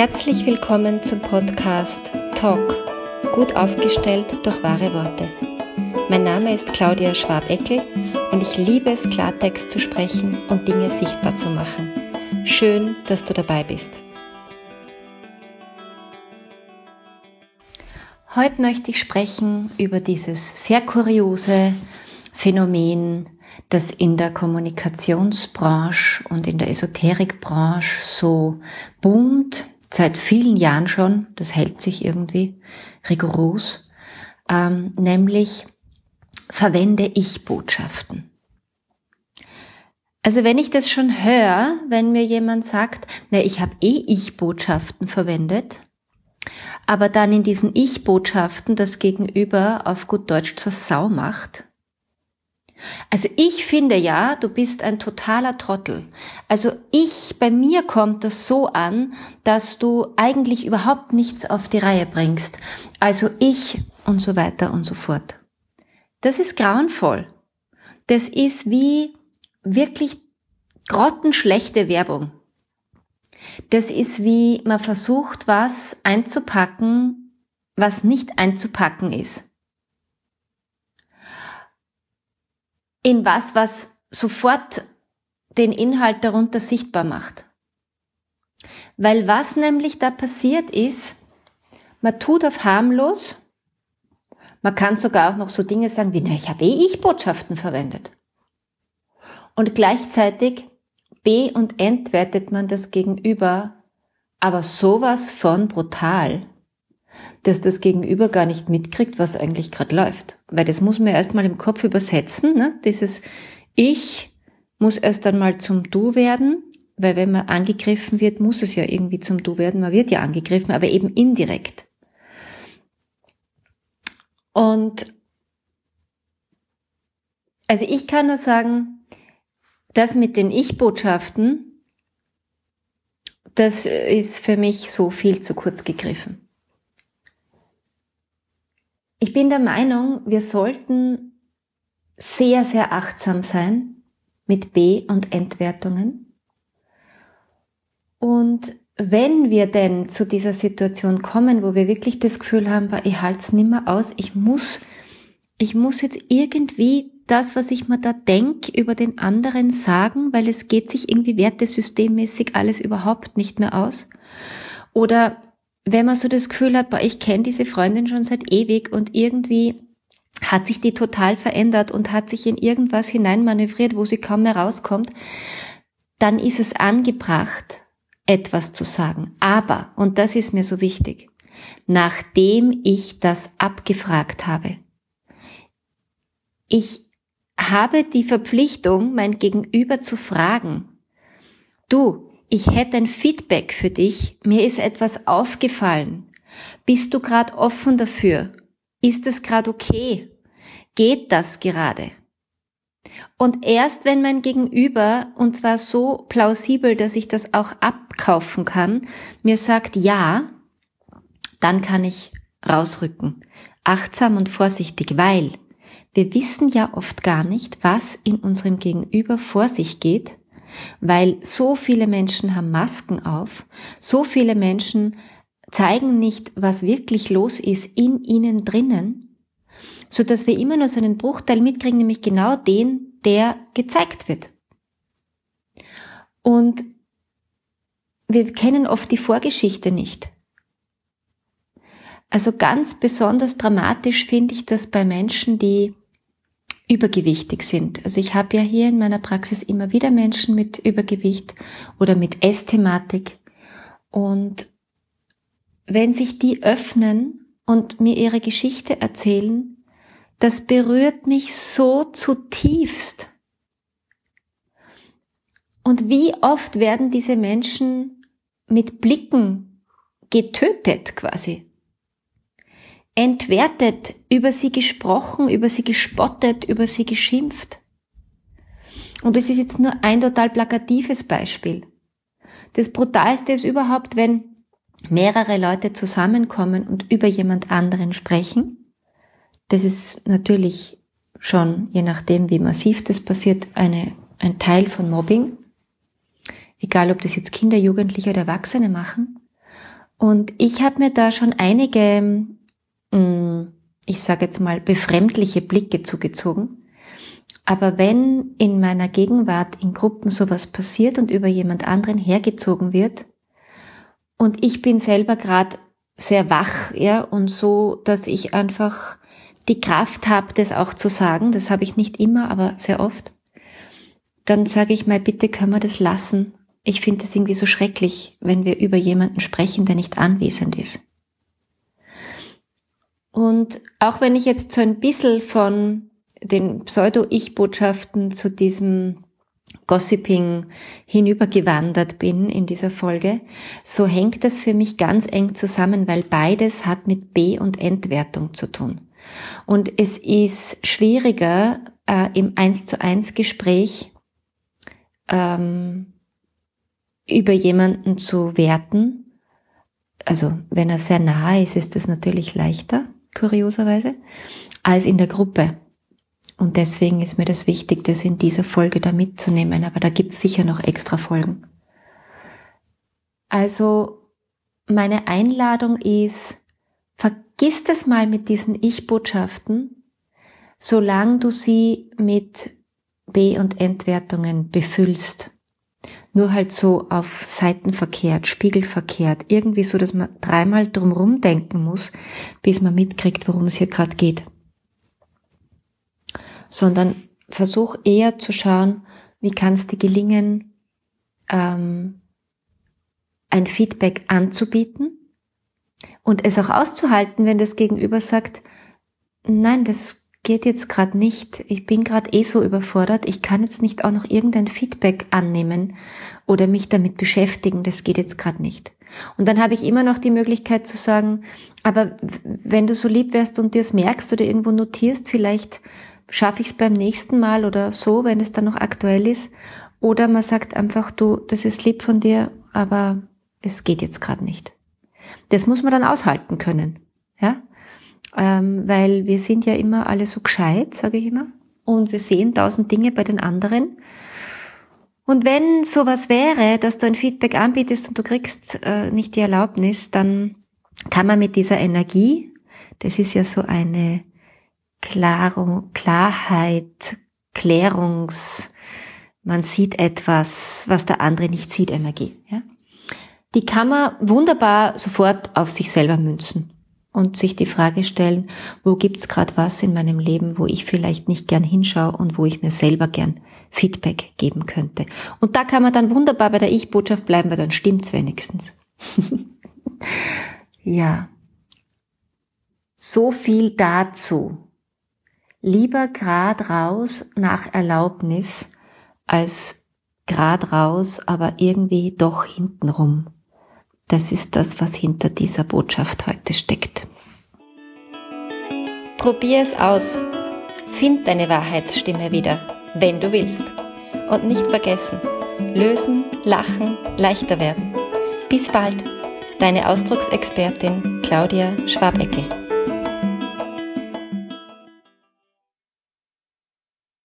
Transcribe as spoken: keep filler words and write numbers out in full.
Herzlich willkommen zum Podcast Talk, gut aufgestellt durch wahre Worte. Mein Name ist Claudia Schwab-Eckel und ich liebe es, Klartext zu sprechen und Dinge sichtbar zu machen. Schön, dass du dabei bist. Heute möchte ich sprechen über dieses sehr kuriose Phänomen, das in der Kommunikationsbranche und in der Esoterikbranche so boomt, seit vielen Jahren schon, das hält sich irgendwie rigoros, ähm, nämlich verwende Ich-Botschaften. Also wenn ich das schon höre, wenn mir jemand sagt, na, ich habe eh Ich-Botschaften verwendet, aber dann in diesen Ich-Botschaften das Gegenüber auf gut Deutsch zur Sau macht. Also ich finde ja, du bist ein totaler Trottel. Also ich, bei mir kommt das so an, dass du eigentlich überhaupt nichts auf die Reihe bringst. Also ich und so weiter und so fort. Das ist grauenvoll. Das ist wie wirklich grottenschlechte Werbung. Das ist wie, man versucht, was einzupacken, was nicht einzupacken ist. In was, was sofort den Inhalt darunter sichtbar macht. Weil was nämlich da passiert ist, man tut auf harmlos, man kann sogar auch noch so Dinge sagen wie, na, ich habe eh Ich-Botschaften verwendet. Und gleichzeitig be- und entwertet man das Gegenüber, aber sowas von brutal, dass das Gegenüber gar nicht mitkriegt, was eigentlich gerade läuft. Weil das muss man erstmal im Kopf übersetzen, ne? Dieses Ich muss erst einmal zum Du werden, weil wenn man angegriffen wird, muss es ja irgendwie zum Du werden. Man wird ja angegriffen, aber eben indirekt. Und also ich kann nur sagen, das mit den Ich-Botschaften, das ist für mich so viel zu kurz gegriffen. Ich bin der Meinung, wir sollten sehr, sehr achtsam sein mit Be- und Entwertungen. Und wenn wir denn zu dieser Situation kommen, wo wir wirklich das Gefühl haben, ich halte es nicht mehr aus, ich muss, ich muss jetzt irgendwie das, was ich mir da denke, über den anderen sagen, weil es geht sich irgendwie wertesystemmäßig alles überhaupt nicht mehr aus. Oder wenn man so das Gefühl hat, boah, ich kenne diese Freundin schon seit ewig und irgendwie hat sich die total verändert und hat sich in irgendwas hineinmanövriert, wo sie kaum mehr rauskommt, dann ist es angebracht, etwas zu sagen. Aber, und das ist mir so wichtig, nachdem ich das abgefragt habe. Ich habe die Verpflichtung, mein Gegenüber zu fragen, du, ich hätte ein Feedback für dich, mir ist etwas aufgefallen. Bist du gerade offen dafür? Ist es gerade okay? Geht das gerade? Und erst wenn mein Gegenüber, und zwar so plausibel, dass ich das auch abkaufen kann, mir sagt ja, dann kann ich rausrücken. Achtsam und vorsichtig, weil wir wissen ja oft gar nicht, was in unserem Gegenüber vor sich geht, weil so viele Menschen haben Masken auf, so viele Menschen zeigen nicht, was wirklich los ist in ihnen drinnen, so dass wir immer nur so einen Bruchteil mitkriegen, nämlich genau den, der gezeigt wird. Und wir kennen oft die Vorgeschichte nicht. Also ganz besonders dramatisch finde ich das bei Menschen, die übergewichtig sind. Also ich habe ja hier in meiner Praxis immer wieder Menschen mit Übergewicht oder mit Essthematik. Und wenn sich die öffnen und mir ihre Geschichte erzählen, das berührt mich so zutiefst. Und wie oft werden diese Menschen mit Blicken getötet quasi? Entwertet, über sie gesprochen, über sie gespottet, über sie geschimpft. Und das ist jetzt nur ein total plakatives Beispiel. Das Brutalste ist überhaupt, wenn mehrere Leute zusammenkommen und über jemand anderen sprechen. Das ist natürlich schon, je nachdem wie massiv das passiert, eine, ein Teil von Mobbing. Egal ob das jetzt Kinder, Jugendliche oder Erwachsene machen. Und ich habe mir da schon einige, ich sage jetzt mal, befremdliche Blicke zugezogen. Aber wenn in meiner Gegenwart in Gruppen sowas passiert und über jemand anderen hergezogen wird und ich bin selber gerade sehr wach, ja, und so, dass ich einfach die Kraft habe, das auch zu sagen, das habe ich nicht immer, aber sehr oft, dann sage ich mal, bitte können wir das lassen. Ich finde es irgendwie so schrecklich, wenn wir über jemanden sprechen, der nicht anwesend ist. Und auch wenn ich jetzt so ein bisschen von den Pseudo-Ich-Botschaften zu diesem Gossiping hinübergewandert bin in dieser Folge, so hängt das für mich ganz eng zusammen, weil beides hat mit Be- und Entwertung zu tun. Und es ist schwieriger, äh, im eins zu eins Gespräch ähm, über jemanden zu werten. Also wenn er sehr nahe ist, ist das natürlich leichter, kurioserweise, als in der Gruppe. Und deswegen ist mir das wichtig, das in dieser Folge da mitzunehmen. Aber da gibt es sicher noch extra Folgen. Also meine Einladung ist, vergiss das mal mit diesen Ich-Botschaften, solange du sie mit Be- und Entwertungen befüllst. Nur halt so auf Seiten verkehrt, spiegelverkehrt, irgendwie so, dass man dreimal drumherum denken muss, bis man mitkriegt, worum es hier gerade geht. Sondern versuch eher zu schauen, wie kann es dir gelingen, ähm, ein Feedback anzubieten und es auch auszuhalten, wenn das Gegenüber sagt, nein, das geht jetzt gerade nicht, ich bin gerade eh so überfordert, ich kann jetzt nicht auch noch irgendein Feedback annehmen oder mich damit beschäftigen, das geht jetzt gerade nicht. Und dann habe ich immer noch die Möglichkeit zu sagen, aber wenn du so lieb wärst und dir es merkst oder irgendwo notierst, vielleicht schaffe ich es beim nächsten Mal oder so, wenn es dann noch aktuell ist. Oder man sagt einfach, du, das ist lieb von dir, aber es geht jetzt gerade nicht. Das muss man dann aushalten können, ja, ähm, weil wir sind ja immer alle so gescheit, sage ich immer, und wir sehen tausend Dinge bei den anderen. Und wenn sowas wäre, dass du ein Feedback anbietest und du kriegst äh, nicht die Erlaubnis, dann kann man mit dieser Energie, das ist ja so eine Klarung, Klarheit, Klärungs, man sieht etwas, was der andere nicht sieht, Energie. Ja? Die kann man wunderbar sofort auf sich selber münzen und sich die Frage stellen, wo gibt's gerade was in meinem Leben, wo ich vielleicht nicht gern hinschaue und wo ich mir selber gern Feedback geben könnte. Und da kann man dann wunderbar bei der Ich-Botschaft bleiben, weil dann stimmt's wenigstens. Ja, so viel dazu. Lieber grad raus nach Erlaubnis, als grad raus, aber irgendwie doch hintenrum. Das ist das, was hinter dieser Botschaft heute steckt. Probier es aus. Find deine Wahrheitsstimme wieder, wenn du willst. Und nicht vergessen, lösen, lachen, leichter werden. Bis bald, deine Ausdrucksexpertin Claudia Schwabeckel.